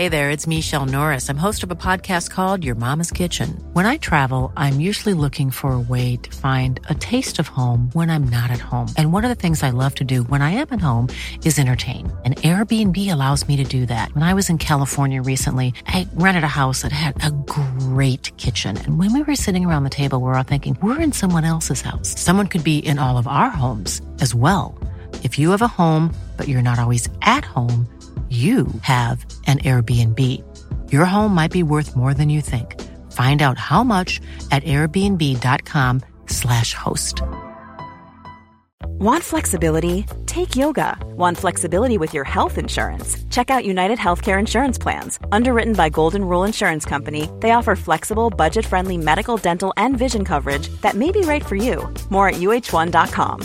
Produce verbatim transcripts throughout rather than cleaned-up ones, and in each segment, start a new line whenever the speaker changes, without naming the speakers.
Hey there, it's Michelle Norris. I'm host of a podcast called Your Mama's Kitchen. When I travel, I'm usually looking for a way to find a taste of home when I'm not at home. And one of the things I love to do when I am at home is entertain. And Airbnb allows me to do that. When I was in California recently, I rented a house that had a great kitchen. And when we were sitting around the table, we were all thinking, we're in someone else's house. Someone could be in all of our homes as well. If you have a home, but you're not always at home, you have an Airbnb. Your home might be worth more than you think. Find out how much at airbnb.com slash host.
Want flexibility? Take yoga. Want flexibility with your health insurance? Check out United Healthcare Insurance Plans. Underwritten by Golden Rule Insurance Company, they offer flexible, budget-friendly medical, dental, and vision coverage that may be right for you. More at U H one dot com.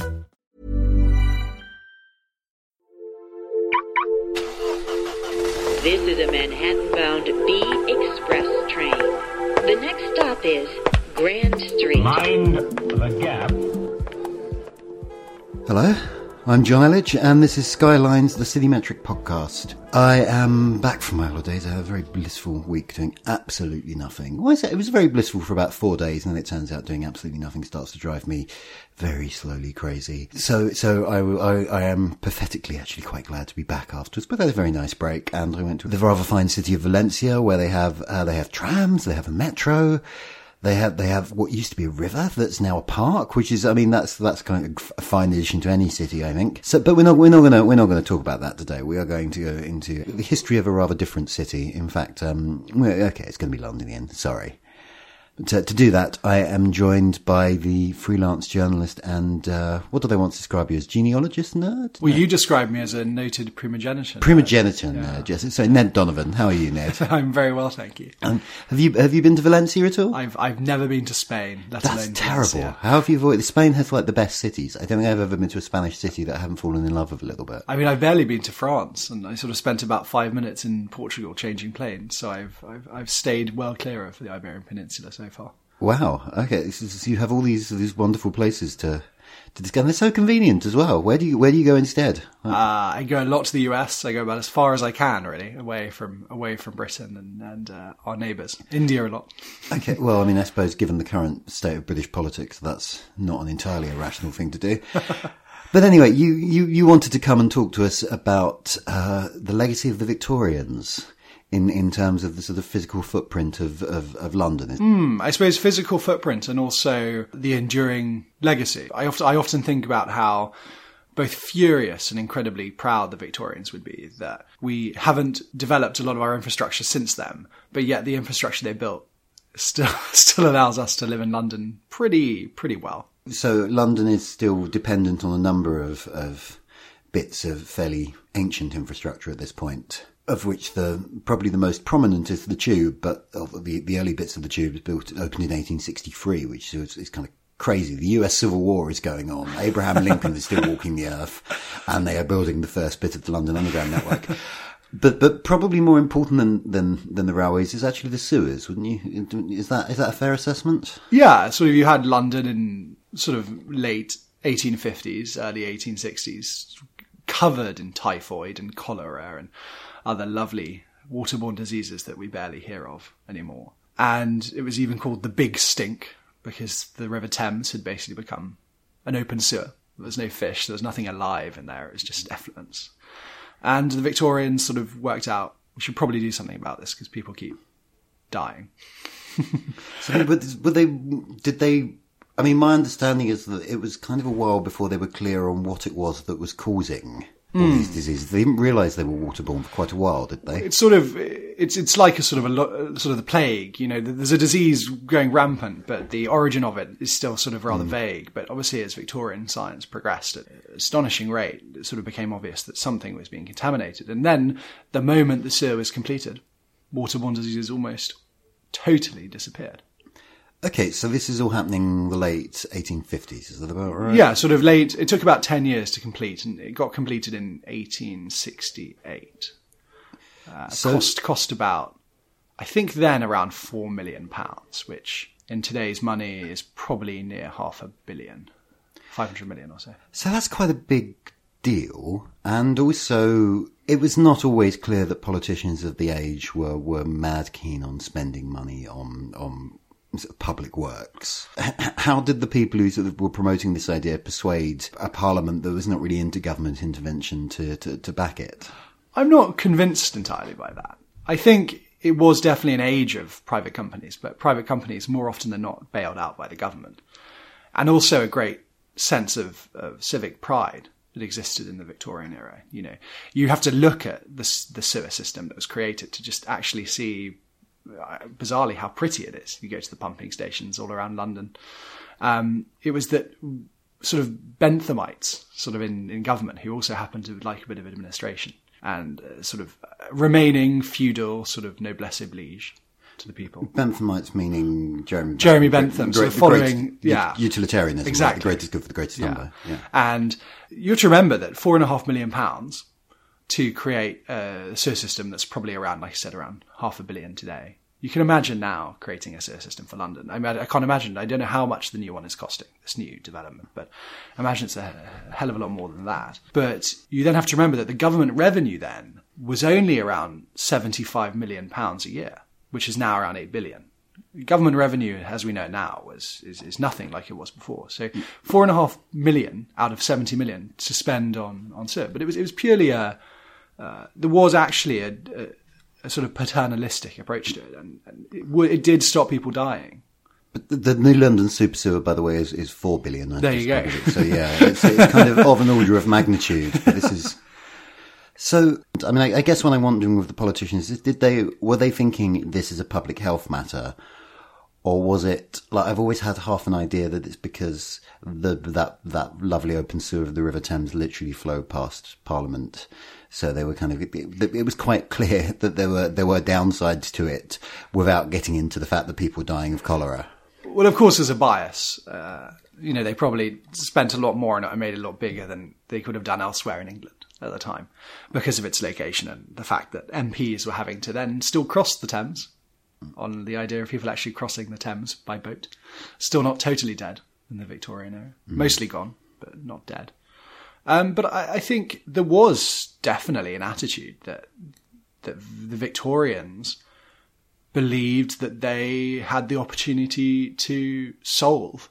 This is a Manhattan-bound B Express train. The next stop is Grand Street.
Mind the gap.
Hello, I'm John Elledge, and this is Skylines, the Citymetric podcast. I am back from my holidays. I had a very blissful week doing absolutely nothing. Why is that? It was very blissful for about four days, and then it turns out doing absolutely nothing starts to drive me very slowly crazy. So, so I, I, I am pathetically actually quite glad to be back afterwards. But I had a very nice break, and I went to the rather fine city of Valencia, where they have uh, they have trams, they have a metro. They have, they have what used to be a river that's now a park, which is, I mean, that's, that's kind of a fine addition to any city, I think. So, but we're not, we're not gonna, we're not gonna talk about that today. We are going to go into the history of a rather different city. In fact, um, okay, it's going to be London again. Sorry. But to, to do that, I am joined by the freelance journalist and, uh, what do they want to describe you as? Genealogist nerd?
Well,
no.
you described me as a noted primogeniture.
Primogeniture
yeah.
nerd, yes. So Ned Donovan, how are you, Ned?
I'm very well, thank you.
Um, have you, have you been to Valencia at all?
I've, I've never been to Spain. Let
That's
alone
terrible.
Valencia.
How have you avoided? Spain has like the best cities. I don't think I've ever been to a Spanish city that I haven't fallen in love with a little bit.
I mean, I've barely been to France, and I sort of spent about five minutes in Portugal changing planes. So I've, I've, I've stayed well clear of the Iberian Peninsula so far.
Wow. Okay. So, so you have all these these wonderful places to to discover. And they're so convenient as well. Where do you where do you go instead?
Uh, I go a lot to the U S. I go about as far as I can, really, away from away from Britain and and uh, our neighbours. India a lot.
Okay. Well, I mean, I suppose given the current state of British politics, that's not an entirely irrational thing to do. But anyway, you you you wanted to come and talk to us about uh, the legacy of the Victorians. In, in terms of the sort of physical footprint of, of, of London.
Mm, I suppose physical footprint and also the enduring legacy. I often, I often think about how both furious and incredibly proud the Victorians would be that we haven't developed a lot of our infrastructure since then, but yet the infrastructure they built still, still allows us to live in London pretty, pretty well.
So London is still dependent on a number of, of bits of fairly ancient infrastructure at this point, of which the probably the most prominent is the Tube, but the the early bits of the Tube was built opened in eighteen sixty-three, which is, is kind of crazy. The U S Civil War is going on. Abraham Lincoln is still walking the earth, and they are building the first bit of the London Underground network. But but probably more important than, than, than the railways is actually the sewers, wouldn't you? Is that is that a fair assessment?
Yeah, sort of. You had London in sort of late eighteen fifties, early eighteen sixties, covered in typhoid and cholera and other lovely waterborne diseases that we barely hear of anymore. And it was even called the Big Stink because the River Thames had basically become an open sewer. There was no fish, there was nothing alive in there, it was just effluence. And the Victorians sort of worked out, we should probably do something about this because people keep dying.
So, but, but they, did they, I mean, my understanding is that it was kind of a while before they were clear on what it was that was causing all mm. these diseases. They didn't realise they were waterborne for quite a while, did they?
It's sort of, it's it's like a sort of a sort of the plague. You know, there's a disease going rampant, but the origin of it is still sort of rather mm. vague. But obviously, as Victorian science progressed at an astonishing rate, it sort of became obvious that something was being contaminated. And then, the moment the sewer was completed, waterborne diseases almost totally disappeared.
Okay, so this is all happening the late eighteen fifties, is that about right?
Yeah, sort of late. It took about ten years to complete, and it got completed in eighteen sixty-eight. Uh, so, cost cost about, I think then around four million pounds, which in today's money is probably near half a billion, five hundred million or so.
So that's quite a big deal, and also It was not always clear that politicians of the age were, were mad keen on spending money on on public works. How did the people who sort of were promoting this idea persuade a parliament that was not really into government intervention to, to, to back it?
I'm not convinced entirely by that. I think it was definitely an age of private companies, but private companies more often than not bailed out by the government. And also a great sense of, of civic pride that existed in the Victorian era. You know, you have to look at the, the sewer system that was created to just actually see, uh, bizarrely, how pretty it is. You go to the pumping stations all around London. Um, it was that sort of Benthamites, sort of in, in government, who also happened to like a bit of administration and uh, sort of remaining feudal sort of noblesse oblige to the people.
Benthamites meaning Jeremy
Jeremy Bentham,
the, the,
sort of following,
the
yeah,
utilitarianism,
exactly.
Right? The greatest good for the greatest
yeah.
number. Yeah.
And you have to remember that four and a half million pounds to create a sewer system that's probably around, like I said, around half a billion today. You can imagine now creating a sewer system for London. I mean, I can't imagine. I don't know how much the new one is costing, this new development, but I imagine it's a hell of a lot more than that. But you then have to remember that the government revenue then was only around seventy-five million pounds a year, which is now around eight billion. Government revenue, as we know it now, was is, is nothing like it was before. So four and a half million out of seventy million to spend on on sewer, but it was it was purely a uh, there was actually a, a, a sort of paternalistic approach to it, and, and it, w- it did stop people dying.
But the, the New London Super Sewer, by the way, is, is four billion. I
there you go.
So yeah, it's, it's kind of of an order of magnitude. But this is. So, I mean, I, I guess what I'm wondering with the politicians is, did they, were they thinking this is a public health matter? Or was it, like, I've always had half an idea that it's because the, that, that lovely open sewer of the River Thames literally flowed past Parliament. So they were kind of, it, it was quite clear that there were, there were downsides to it without getting into the fact that people were dying of cholera.
Well, of course, there's a bias. Uh, you know, they probably spent a lot more on it and made it a lot bigger than they could have done elsewhere in England at the time because of its location and the fact that M Ps were having to then still cross the Thames on the idea of people actually crossing the Thames by boat. Still not totally dead in the Victorian era. Mm. Mostly gone, but not dead. Um, but I, I think there was definitely an attitude that that the Victorians believed that they had the opportunity to solve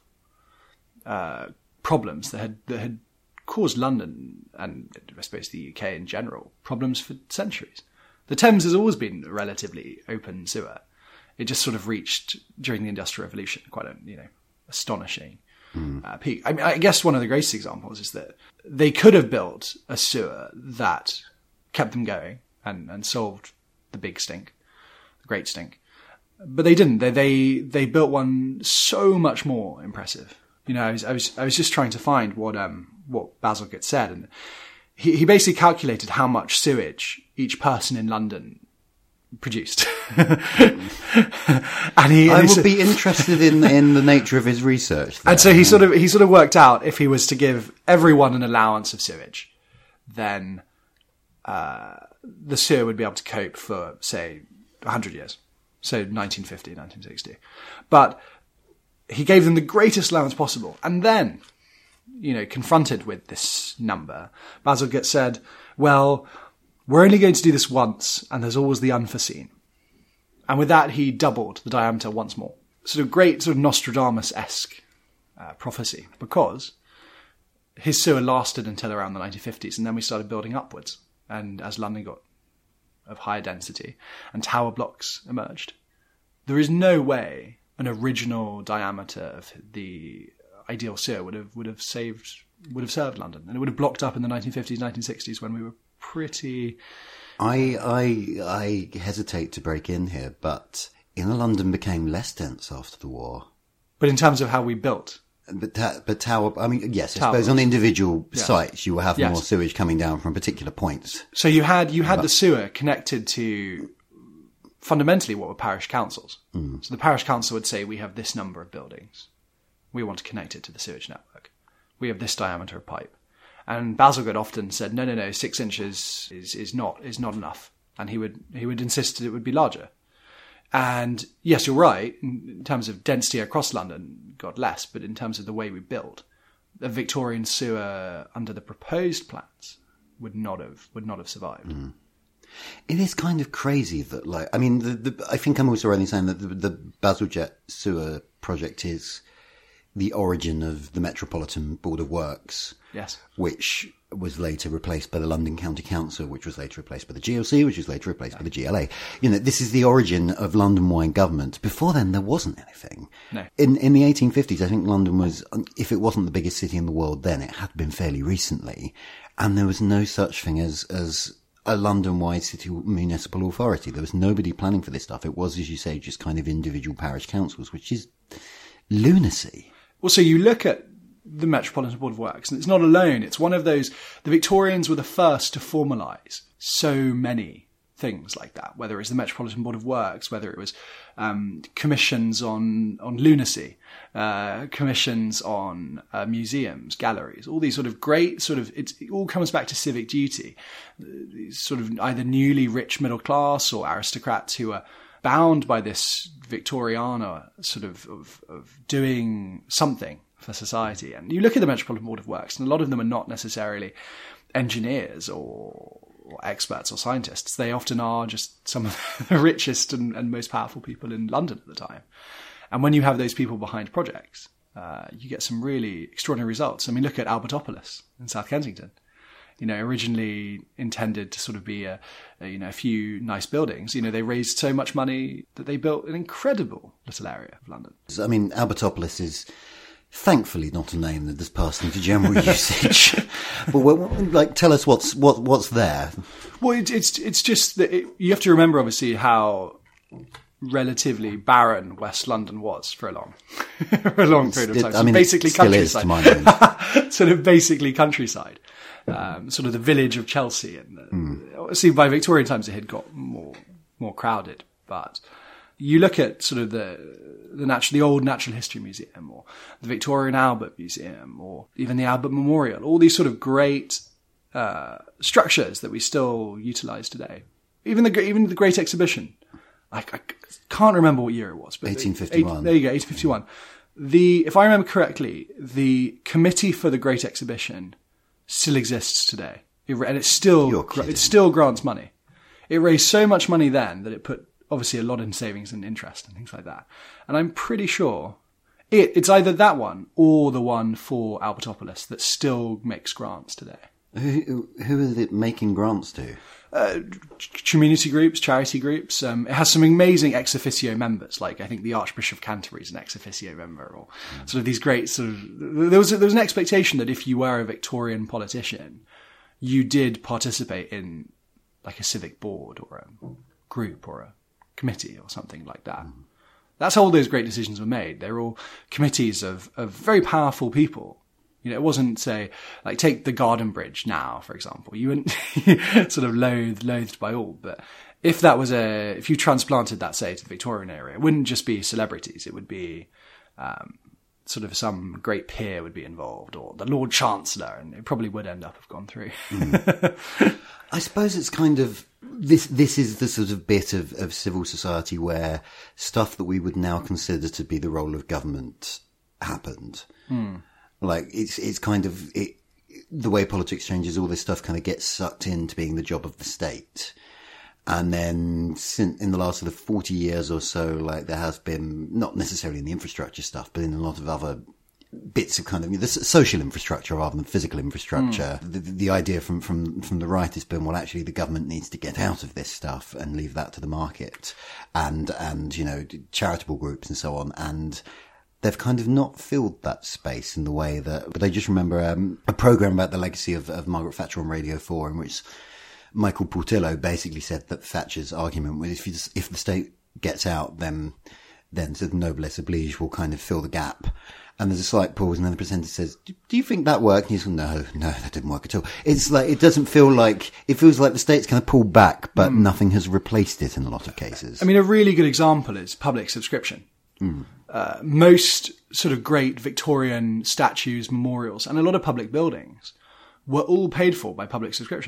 uh, problems that had that had caused London and I suppose the U K in general problems for centuries. The Thames has always been a relatively open sewer. It just sort of reached during the Industrial Revolution quite a you know astonishing mm. uh, peak. I mean, I guess one of the greatest examples is that they could have built a sewer that kept them going and, and solved the big stink, the great stink, but they didn't. They they they built one so much more impressive. You know, I was I was I was just trying to find what um what Bazalgette said, and he he basically calculated how much sewage each person in London produced. and he,
I
and he
would be interested in in the nature of his research there.
And so he sort of he sort of worked out if he was to give everyone an allowance of sewage, then uh, the sewer would be able to cope for say one hundred years, so nineteen fifty, nineteen sixty. But he gave them the greatest allowance possible, and then, you know, confronted with this number, Bazalgette said, well, we're only going to do this once, and there's always the unforeseen. And with that, he doubled the diameter once more. Sort of great, sort of Nostradamus-esque uh, prophecy, because his sewer lasted until around the nineteen fifties, and then we started building upwards. And as London got of higher density, and tower blocks emerged, there is no way an original diameter of the ideal sewer would have would have saved would have served London, and it would have blocked up in the nineteen fifties, nineteen sixties when we were pretty.
I I I hesitate to break in here, but inner London became less dense after the war.
But in terms of how we built,
but ta- but tower. I mean, yes, I
Tower
suppose
blocks.
on individual
Yeah.
sites you will have
Yes.
more sewage coming down from particular points.
so you had you had
But-
the sewer connected to fundamentally what were parish councils.
Mm.
So the parish council would say, we have this number of buildings, we want to connect it to the sewage network, we have this diameter of pipe. And Bazalgette often said, no, no, no, six inches is, is not is not enough. And he would he would insist that it would be larger. And yes, you're right, in, in terms of density across London, got less, but in terms of the way we built, the Victorian sewer under the proposed plans would not have would not have survived.
Mm. It is kind of crazy that, like, I mean, the, the, I think I'm also right in saying that the, the Bazalgette sewer project is the origin of the Metropolitan Board of Works.
Yes.
Which was later replaced by the London County Council, which was later replaced by the G L C, which was later replaced yeah. by the G L A. You know, this is the origin of London-wide government. Before then, there wasn't anything.
No.
In, in the eighteen fifties, I think London was, if it wasn't the biggest city in the world then, it had been fairly recently. And there was no such thing as, as a London-wide city municipal authority. There was nobody planning for this stuff. It was, as you say, just kind of individual parish councils, which is lunacy.
Well, so you look at the Metropolitan Board of Works, and it's not alone. It's one of those, the Victorians were the first to formalise so many things like that, whether it was the Metropolitan Board of Works, whether it was um, commissions on, on lunacy, uh, commissions on uh, museums, galleries, all these sort of great sort of, it's, it all comes back to civic duty. These sort of either newly rich middle class or aristocrats who are bound by this Victoriana sort of, of, of doing something for society. And you look at the Metropolitan Board of Works, and a lot of them are not necessarily engineers or, or experts or scientists. They often are just some of the richest and, and most powerful people in London at the time. And when you have those people behind projects, uh, you get some really extraordinary results. I mean, look at Albertopolis in South Kensington. You know, originally intended to sort of be a, a, you know, a few nice buildings. You know, they raised so much money that they built an incredible little area of London.
I mean, Albertopolis is thankfully not a name that has passed into general usage. But what, like, tell us what's what what's there.
Well, it, it's it's just that it, you have to remember, obviously, how relatively barren West London was for a long, for a long period of time.
It,
so
I mean,
basically
it still
countryside.
is, to my mind.
Sort of basically countryside. Um, sort of the village of Chelsea. And uh, mm. obviously by Victorian times it had got more more crowded. But you look at sort of the the natural, the old Natural History Museum, or the Victorian Albert Museum, or even the Albert Memorial. All these sort of great uh, structures that we still utilise today. Even the even the Great Exhibition. I, I can't remember what year it was, but
eighteen fifty-one.
Eight, there you go, eighteen fifty-one. The if I remember correctly, the committee for the Great Exhibition still exists today, it, and it still it still grants money. It raised so much money then that it put obviously a lot in savings and interest and things like that. And I'm pretty sure it, it's either that one or the one for Albertopolis that still makes grants today.
Who, who is it making grants to?
Uh, community groups, charity groups. Um, it has some amazing ex officio members, like I think the Archbishop of Canterbury is an ex officio member, or mm. sort of these great sort of. There was there was an expectation that if you were a Victorian politician, you did participate in like a civic board or a group or a committee or something like that. Mm. That's how all those great decisions were made. They're all committees of of very powerful people. You know, it wasn't, say, like, take the Garden Bridge now, for example. You wouldn't sort of loathed, loathed by all. But if that was a, if you transplanted that, say, to the Victorian era, it wouldn't just be celebrities. It would be um, sort of some great peer would be involved, or the Lord Chancellor, and it probably would end up have gone through.
Mm. I suppose it's kind of, this This is the sort of bit of, of civil society where stuff that we would now consider to be the role of government happened. Mm. Like, it's it's kind of, it, the way politics changes, all this stuff kind of gets sucked into being the job of the state. And then in the last sort of forty years or so, like, there has been, not necessarily in the infrastructure stuff, but in a lot of other bits of kind of, the social infrastructure rather than physical infrastructure. Mm. The, the idea from, from, from the right has been, well, actually the government needs to get out of this stuff and leave that to the market and, and, you know, charitable groups and so on. And they've kind of not filled that space in the way that, but I just remember um, a program about the legacy of, of Margaret Thatcher on Radio four, in which Michael Portillo basically said that Thatcher's argument was, if you just, if the state gets out, then then sort of noblesse oblige will kind of fill the gap. And there's a slight pause, and then the presenter says, "Do, do you think that worked?" And he's like, "No, no, that didn't work at all." It's like, it doesn't feel like, it feels like the state's kind of pulled back, but mm. nothing has replaced it in a lot of cases.
I mean, a really good example is public subscription. Mm. Uh, most sort of great Victorian statues, memorials, and a lot of public buildings were all paid for by public subscription.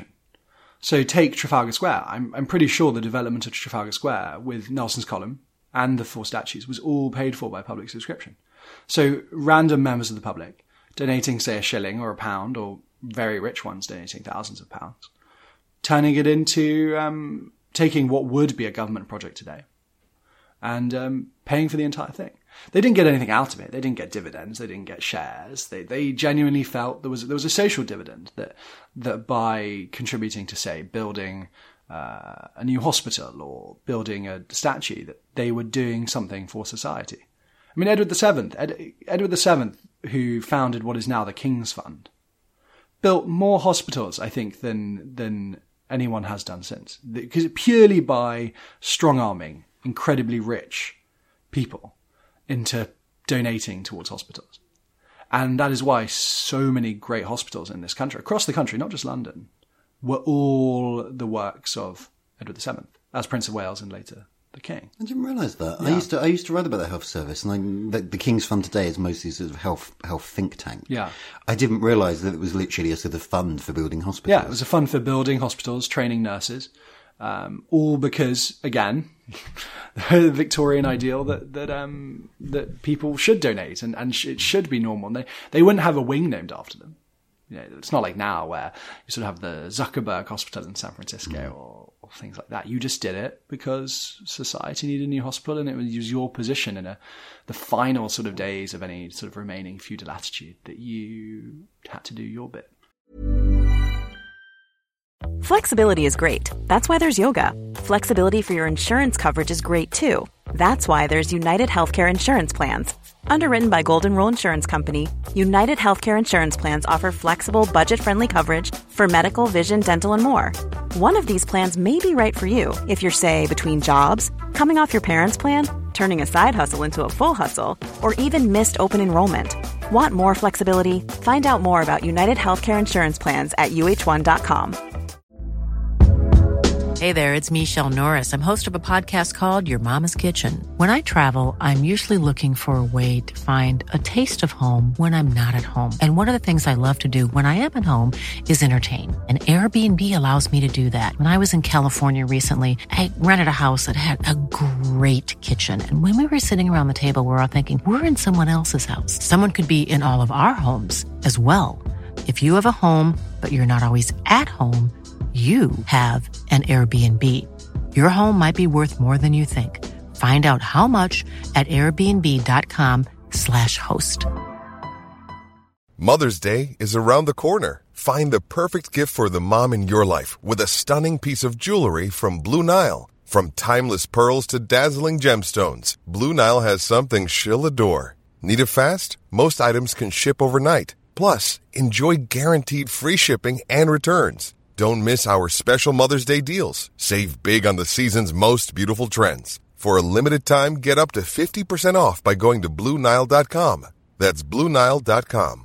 So take Trafalgar Square. I'm, I'm pretty sure the development of Trafalgar Square with Nelson's Column and the four statues was all paid for by public subscription. So random members of the public donating, say, a shilling or a pound or very rich ones donating thousands of pounds, turning it into um, taking what would be a government project today and um, paying for the entire thing. They didn't get anything out of it. They didn't get dividends. They didn't get shares. They they genuinely felt there was there was a social dividend that that by contributing to, say, building uh, a new hospital or building a statue, that they were doing something for society. I mean, Edward the Seventh, Ed, Edward the Seventh, who founded what is now the King's Fund, built more hospitals, I think, than than anyone has done since, because purely by strong-arming incredibly rich people into donating towards hospitals. And that is why so many great hospitals in this country, across the country, not just London, were all the works of Edward the Seventh, as Prince of Wales and later the King.
I didn't realise that.
Yeah.
I used to I used to write about the health service, and I, the, the King's Fund today is mostly sort of health health think tank.
Yeah.
I didn't realise that it was literally a sort of fund for building hospitals.
Yeah, it was a fund for building hospitals, training nurses, um, all because, again, the Victorian ideal that that um, that people should donate and, and sh- it should be normal. And they, they wouldn't have a wing named after them. You know, it's not like now where you sort of have the Zuckerberg Hospital in San Francisco mm. or, or things like that. You just did it because society needed a new hospital, and it was your position in a, the final sort of days of any sort of remaining feudal attitude that you had to do your bit.
Flexibility is great. That's why there's yoga. Flexibility for your insurance coverage is great too. That's why there's United Healthcare Insurance Plans. Underwritten by Golden Rule Insurance Company, United Healthcare Insurance Plans offer flexible, budget-friendly coverage for medical, vision, dental, and more. One of these plans may be right for you if you're, say, between jobs, coming off your parents' plan, turning a side hustle into a full hustle, or even missed open enrollment. Want more flexibility? Find out more about United Healthcare Insurance Plans at U H one dot com.
Hey there, it's Michelle Norris. I'm host of a podcast called Your Mama's Kitchen. When I travel, I'm usually looking for a way to find a taste of home when I'm not at home. And one of the things I love to do when I am at home is entertain. And Airbnb allows me to do that. When I was in California recently, I rented a house that had a great kitchen. And when we were sitting around the table, we were all thinking, we're in someone else's house. Someone could be in all of our homes as well. If you have a home, but you're not always at home, you have an Airbnb. Your home might be worth more than you think. Find out how much at airbnb.com slash host.
Mother's Day is around the corner. Find the perfect gift for the mom in your life with a stunning piece of jewelry from Blue Nile. From timeless pearls to dazzling gemstones, Blue Nile has something she'll adore. Need it fast? Most items can ship overnight. Plus, enjoy guaranteed free shipping and returns. Don't miss our special Mother's Day deals. Save big on the season's most beautiful trends. For a limited time, get up to fifty percent off by going to Blue Nile dot com. That's Blue Nile dot com.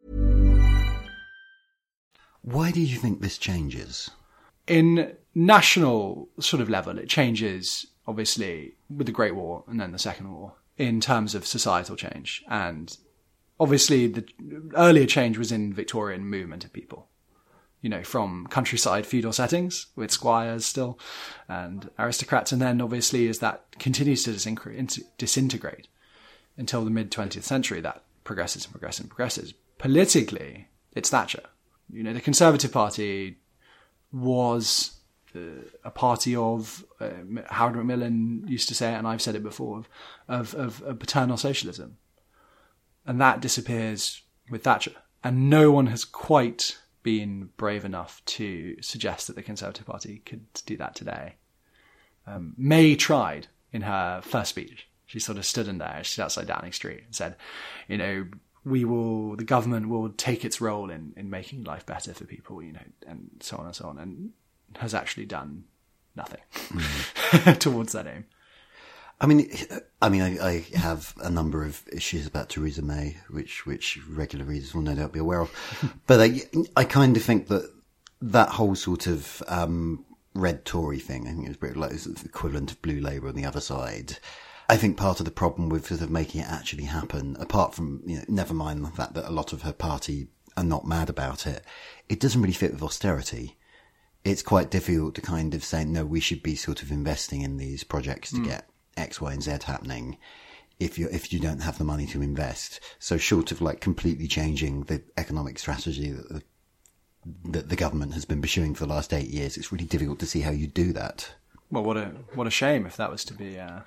Why do you think this changes?
In national sort of level, it changes, obviously, with the Great War and then the Second War, in terms of societal change. And obviously, the earlier change was in Victorian movement of people. You know, from countryside feudal settings with squires still and aristocrats. And then obviously as that continues to disintegrate until the mid twentieth century, that progresses and progresses and progresses. Politically, it's Thatcher. You know, the Conservative Party was uh, a party of, uh, Howard Macmillan used to say it, and I've said it before, of, of, of, of paternal socialism. And that disappears with Thatcher. And no one has quite been brave enough to suggest that the Conservative Party could do that today. Um, May tried in her first speech. She sort of stood in there, she's outside Downing Street, and said, you know, we will, the government will take its role in, in making life better for people, you know, and so on and so on, and has actually done nothing mm. towards that aim.
I mean, I mean, I, I have a number of issues about Theresa May, which which regular readers will no doubt be aware of. But I, I kind of think that that whole sort of um, red Tory thing, I think it's pretty like it's the equivalent of blue Labour on the other side. I think part of the problem with sort of making it actually happen, apart from, you know, never mind the fact that a lot of her party are not mad about it, it doesn't really fit with austerity. It's quite difficult to kind of say, no, we should be sort of investing in these projects to mm. get X, Y, and Z happening if you if you don't have the money to invest. So short of like completely changing the economic strategy that the that the government has been pursuing for the last eight years. It's really difficult to see how you do that.
Well, what a what a shame if that was to be uh,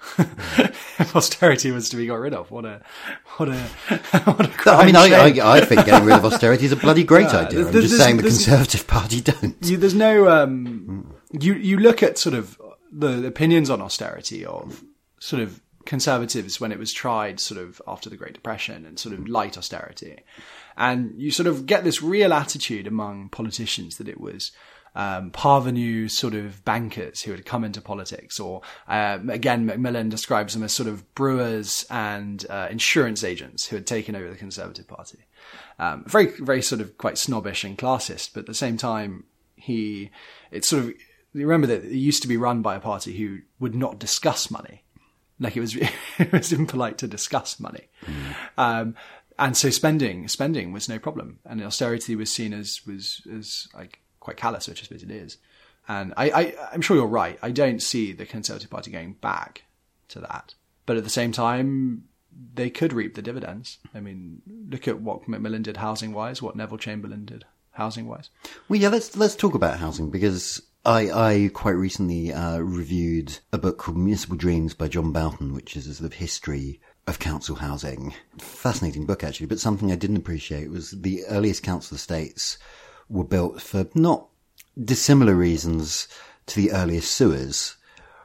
if austerity was to be got rid of. What a what a what a crime
I mean, I,
shame.
I, I think getting rid of austerity is a bloody great
Yeah,
idea. I'm
there's-
just
there's-
saying the
there's-
Conservative Party don't.
You, there's no um, you you look at sort of the, the opinions on austerity of sort of conservatives when it was tried sort of after the Great Depression and sort of light austerity, and you sort of get this real attitude among politicians that it was um, parvenu sort of bankers who had come into politics, or um, again Macmillan describes them as sort of brewers and uh, insurance agents who had taken over the Conservative Party. Um, very very sort of quite snobbish and classist, but at the same time he it's sort of you remember that it used to be run by a party who would not discuss money. Like it was, it was impolite to discuss money. Mm. Um, and so spending, spending was no problem. And austerity was seen as, was, as like quite callous, which I suppose it is. And I, I, I'm sure you're right. I don't see the Conservative Party going back to that. But at the same time, they could reap the dividends. I mean, look at what Macmillan did housing wise, what Neville Chamberlain did housing wise.
Well, yeah, let's, let's talk about housing, because I, I quite recently uh, reviewed a book called Municipal Dreams by John Boughton, which is a sort of history of council housing. Fascinating book, actually, but something I didn't appreciate was the earliest council estates were built for not dissimilar reasons to the earliest sewers,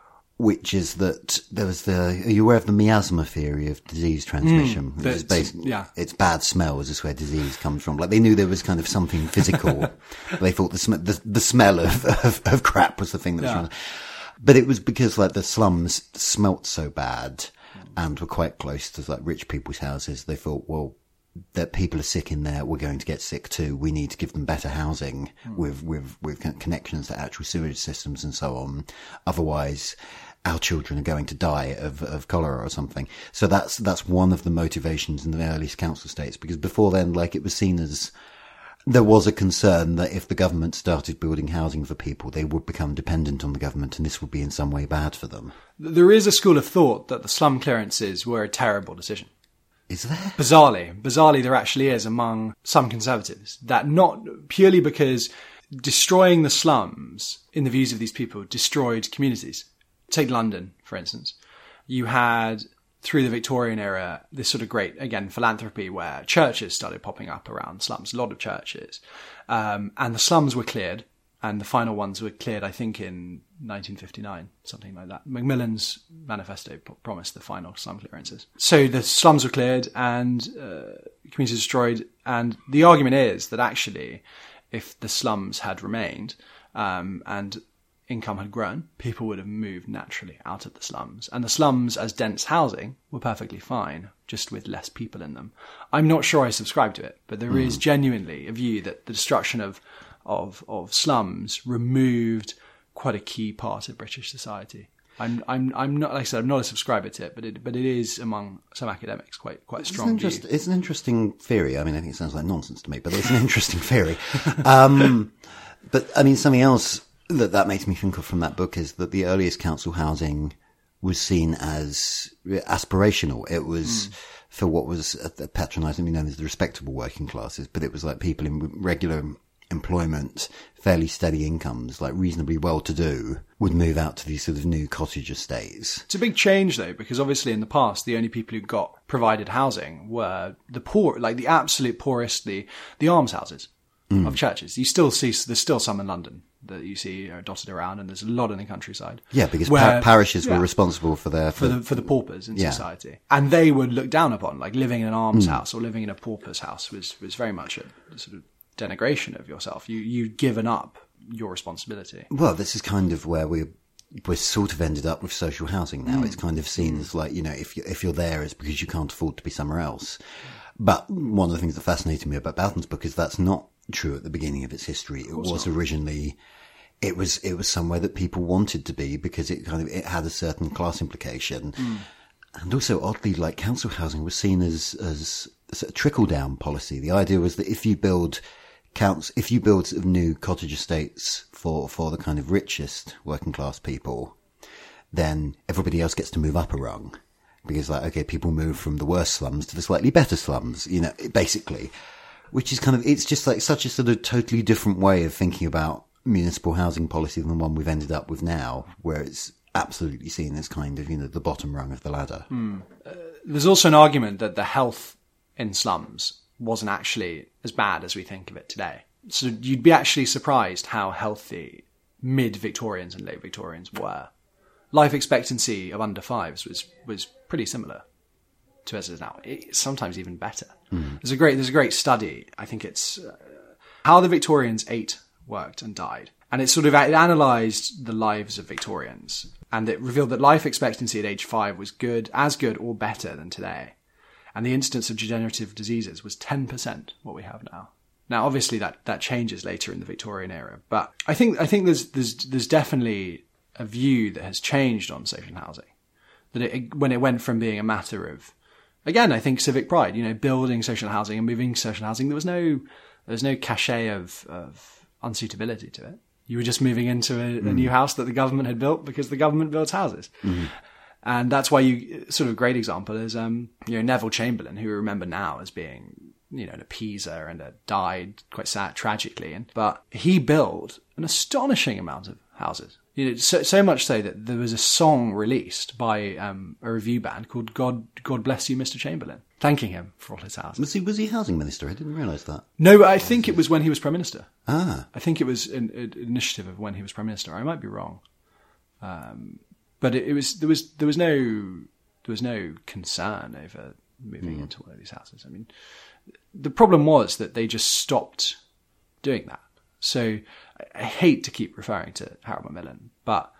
which is that there was the, are you aware of the miasma theory of disease transmission?
Mm,
which is basically,
yeah.
It's bad smells is where disease comes from. Like they knew there was kind of something physical. They thought the, sm- the, the smell of, of, of crap was the thing that was
Yeah.
wrong. But it was because like the slums smelt so bad and were quite close to like rich people's houses. They thought, well, that people are sick in there, we're going to get sick too. We need to give them better housing mm. with, with, with connections to actual sewage systems and so on. Otherwise, our children are going to die of, of cholera or something. So that's, that's one of the motivations in the earliest council estates, because before then, like it was seen as, there was a concern that if the government started building housing for people, they would become dependent on the government and this would be in some way bad for them.
There is a school of thought that the slum clearances were a terrible decision.
Is there?
Bizarrely, bizarrely there actually is among some Conservatives, that not purely because destroying the slums, in the views of these people, destroyed communities. Take London, for instance. You had, through the Victorian era, this sort of great, again, philanthropy where churches started popping up around slums, a lot of churches. Um, and the slums were cleared, and the final ones were cleared, I think, in nineteen fifty-nine, something like that. Macmillan's manifesto p- promised the final slum clearances. So the slums were cleared and uh, communities destroyed. And the argument is that actually, if the slums had remained um, and income had grown, people would have moved naturally out of the slums. And the slums as dense housing were perfectly fine, just with less people in them. I'm not sure I subscribe to it, but there mm. is genuinely a view that the destruction of, of, of slums removed quite a key part of British society. I'm, I'm, I'm not, like I said, I'm not a subscriber to it, but it, but it is among some academics quite, quite a strong
it's,
view.
it's an interesting theory. I mean, I think it sounds like nonsense to me, but it's an interesting theory. Um, but I mean, something else that that makes me think of from that book is that the earliest council housing was seen as aspirational. It was mm. for what was patronisingly known as the respectable working classes, but it was like people in regular employment, fairly steady incomes, like reasonably well-to-do, would move out to these sort of new cottage estates.
It's a big change, though, because obviously in the past, the only people who got provided housing were the poor, like the absolute poorest, the, the almshouses mm. of churches. You still see, there's still some in London that you see are dotted around, and there's a lot in the countryside.
Yeah, because
where,
par- parishes
yeah,
were responsible for their...
For, for the for the paupers in
yeah.
society. And they were looked down upon, like living in an almshouse mm. or living in a pauper's house was, was very much a sort of denigration of yourself. You, you'd given up your responsibility.
Well, this is kind of where we we're sort of ended up with social housing now. Mm. It's kind of seen as like, you know, if, you, if you're there, it's because you can't afford to be somewhere else. But one of the things that fascinated me about Boughton's book is that's not true at the beginning of its history. It was not. originally... It was, it was somewhere that people wanted to be because it kind of, it had a certain class implication. Mm. And also oddly, like council housing was seen as, as a trickle down policy. The idea was that if you build counts, if you build sort of new cottage estates for, for the kind of richest working class people, then everybody else gets to move up a rung. Because like, okay, people move from the worst slums to the slightly better slums, you know, basically. Which is kind of, it's just like such a sort of totally different way of thinking about municipal housing policy than the one we've ended up with now, where it's absolutely seen as kind of, you know, the bottom rung of the ladder.
Mm. Uh, there's also an argument that the health in slums wasn't actually as bad as we think of it today. So you'd be actually surprised how healthy mid-Victorians and late Victorians were. Life expectancy of under fives was, was pretty similar to as it is now. It's sometimes even better. Mm. There's a great there's a great study. I think it's uh, how the Victorians ate, worked, and died, and it sort of it analysed the lives of Victorians, and it revealed that life expectancy at age five was good, as good or better than today, and the incidence of degenerative diseases was ten percent what we have now. Now, obviously, that that changes later in the Victorian era, but I think I think there's there's there's definitely a view that has changed on social housing, that it, when it went from being a matter of, again, I think civic pride, you know, building social housing and moving social housing, there was no there was no cachet of, of unsuitability to it. You were just moving into a, mm. a new house that the government had built because the government builds houses. Mm. And that's why you, sort of a great example is, um, you know, Neville Chamberlain, who we remember now as being, you know, an appeaser and uh, died quite sad, tragically. And, but he built an astonishing amount of houses. You know, so, so much so that there was a song released by um, a review band called "God God Bless You, Mister Chamberlain," thanking him for all his houses.
Was he was he housing minister? I didn't realise that.
No, I think it was when he was prime minister.
Ah,
I think it was an, an initiative of when he was prime minister. I might be wrong, um, but it, it was there was there was no there was no concern over moving mm. into one of these houses. I mean, the problem was that they just stopped doing that. So I hate to keep referring to Harold Macmillan, but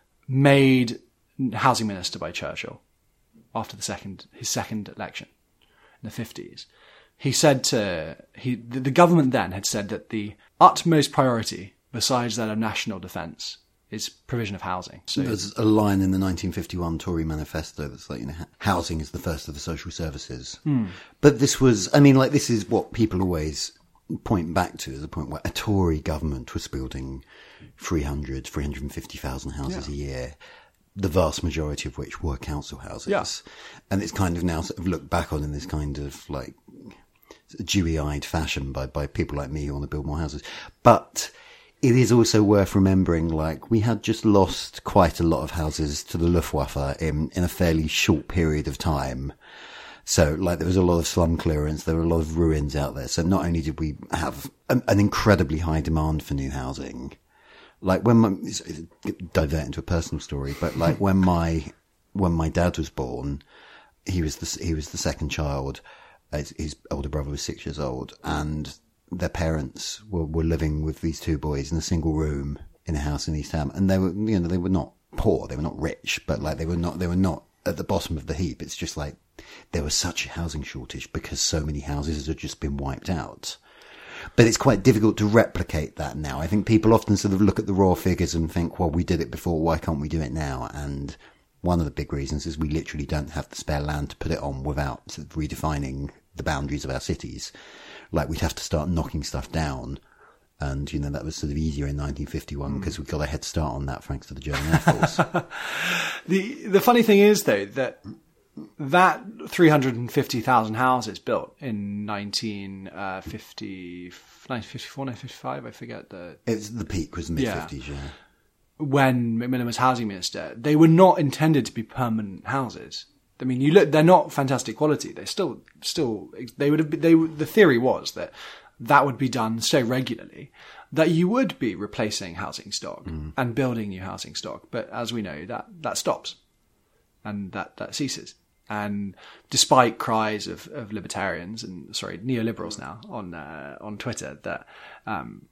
made housing minister by Churchill after the second his second election in the fifties. He said to he the government then had said that the utmost priority, besides that of national defence, is provision of housing. So
there's a line in the nineteen fifty-one Tory manifesto that's like, you know, housing is the first of the social services. Mm. But this was, I mean, like this is what people always point back to as a point where a Tory government was building three hundred, three hundred fifty thousand houses yeah. a year, the vast majority of which were council houses. Yeah. And it's kind of now sort of looked back on in this kind of like dewy-eyed fashion by, by people like me who want to build more houses. But it is also worth remembering, like, we had just lost quite a lot of houses to the Luftwaffe in, in a fairly short period of time. So, like, there was a lot of slum clearance, there were a lot of ruins out there. So not only did we have an, an incredibly high demand for new housing, like when my, divert into a personal story, but like when my, when my dad was born, he was the, he was the second child. His, his older brother was six years old, and their parents were, were living with these two boys in a single room in a house in East Ham. And they were, you know, they were not poor, they were not rich, but like they were not, they were not at the bottom of the heap. It's just like, there was such a housing shortage because so many houses had just been wiped out. But it's quite difficult to replicate that now. I think people often sort of look at the raw figures and think, well, we did it before, why can't we do it now? And one of the big reasons is we literally don't have the spare land to put it on without sort of redefining the boundaries of our cities. Like, we'd have to start knocking stuff down. And, you know, that was sort of easier in nineteen fifty-one because mm. we got a head start on that thanks to the German Air Force.
the The funny thing is, though, that that three hundred fifty thousand houses built in nineteen fifty, nineteen fifty-four, nineteen fifty-five, I forget the...
It's the peak was the mid-fifties, yeah. yeah.
When Macmillan was housing minister, they were not intended to be permanent houses. I mean, you look, they're not fantastic quality. They're still, still, they would have been, they, the theory was that that would be done so regularly that you would be replacing housing stock mm. and building new housing stock. But as we know, that, that stops and that, that ceases. And despite cries of, of libertarians and, sorry, neoliberals now on, uh, on Twitter that, um,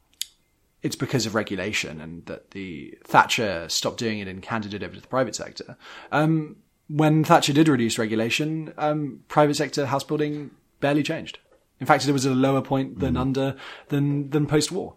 it's because of regulation and that the Thatcher stopped doing it and handed it over to the private sector. Um, when Thatcher did reduce regulation, um, private sector house building barely changed. In fact, it was at a lower point than mm. under, than, than post-war.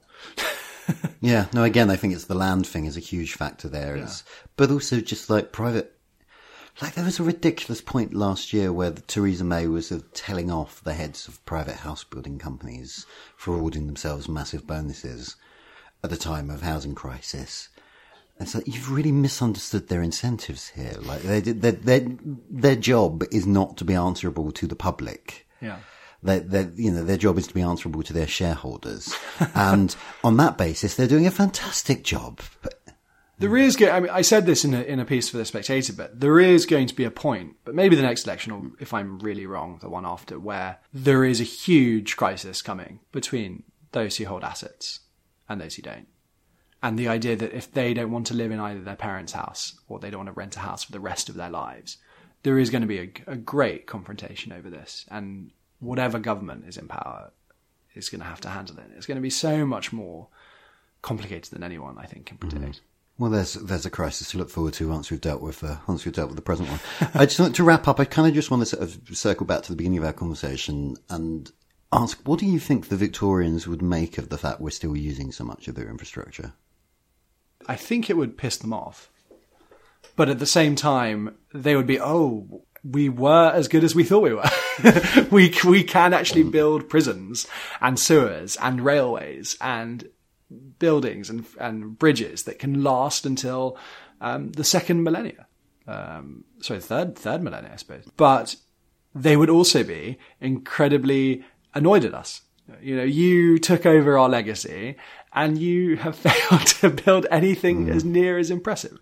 Yeah. No, again, I think it's the land thing is a huge factor there.
Yeah.
Is, but also just like private, like there was a ridiculous point last year where the, Theresa May was sort of telling off the heads of private house building companies for awarding themselves massive bonuses at the time of housing crisis. It's like, you've really misunderstood their incentives here. Like, they, their, their, their job is not to be answerable to the public.
Yeah.
They, they, you know, their job is to be answerable to their shareholders. And on that basis, they're doing a fantastic job. But
there is, I mean, I said this in a, in a piece for The Spectator, but there is going to be a point, but maybe the next election, or if I'm really wrong, the one after, where there is a huge crisis coming between those who hold assets and those who don't. And the idea that if they don't want to live in either their parents' house or they don't want to rent a house for the rest of their lives, there is going to be a, a great confrontation over this. And whatever government is in power is going to have to handle it. It's going to be so much more complicated than anyone, I think, can predict.
Mm-hmm. Well, there's there's a crisis to look forward to once we've dealt with uh, once we've dealt with the present one. I just want to wrap up. I kind of just want to sort of circle back to the beginning of our conversation and ask, what do you think the Victorians would make of the fact we're still using so much of their infrastructure?
I think it would piss them off. But at the same time, they would be, oh, we were as good as we thought we were. we we can actually build prisons and sewers and railways and buildings and and bridges that can last until um, the second millennia. Um, sorry, third third millennia, I suppose. But they would also be incredibly annoyed at us. You know, you took over our legacy and you have failed to build anything mm. as near as impressive.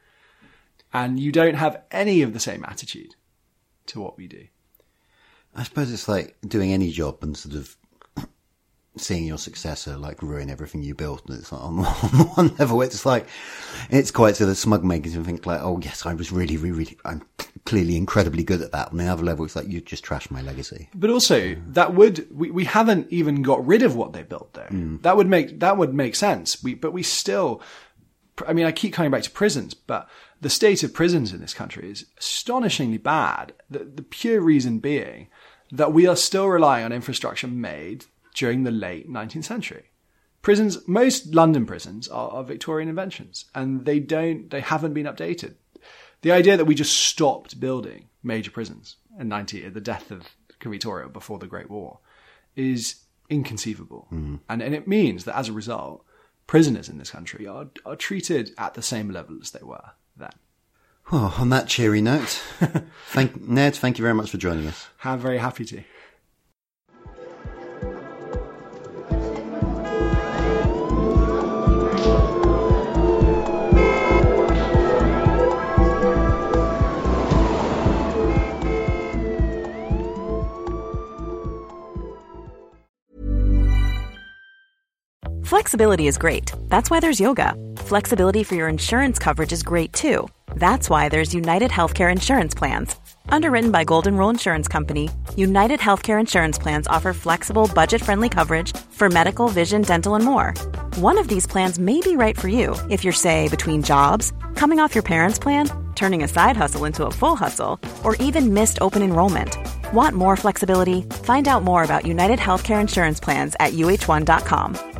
And you don't have any of the same attitude to what we do.
I suppose it's like doing any job and sort of seeing your successor like ruin everything you built. And it's like on one level, it's like, it's quite sort of smug making you think like, oh yes, I was really, really, really, I'm clearly incredibly good at that. On the other level, it's like, you just trashed my legacy. But
also that would, we, we haven't even got rid of what they built though. Mm. That would make, that would make sense. We, but we still, I mean, I keep coming back to prisons, but the state of prisons in this country is astonishingly bad. The, the pure reason being that we are still relying on infrastructure made during the late nineteenth century. Prisons, most London prisons are, are Victorian inventions, and they don't, they haven't been updated. The idea that we just stopped building major prisons in ninety, at the death of Queen Victoria before the Great War, is inconceivable. Mm. And, and it means that as a result, prisoners in this country are, are treated at the same level as they were then.
Well, on that cheery note, thank, Ned, thank you very much for joining us.
I'm very happy to.
Flexibility is great. That's why there's yoga. Flexibility for your insurance coverage is great too. That's why there's United Healthcare Insurance Plans. Underwritten by Golden Rule Insurance Company, United Healthcare Insurance Plans offer flexible, budget-friendly coverage for medical, vision, dental, and more. One of these plans may be right for you if you're, say, between jobs, coming off your parents' plan, turning a side hustle into a full hustle, or even missed open enrollment. Want more flexibility? Find out more about United Healthcare Insurance Plans at U H one dot com.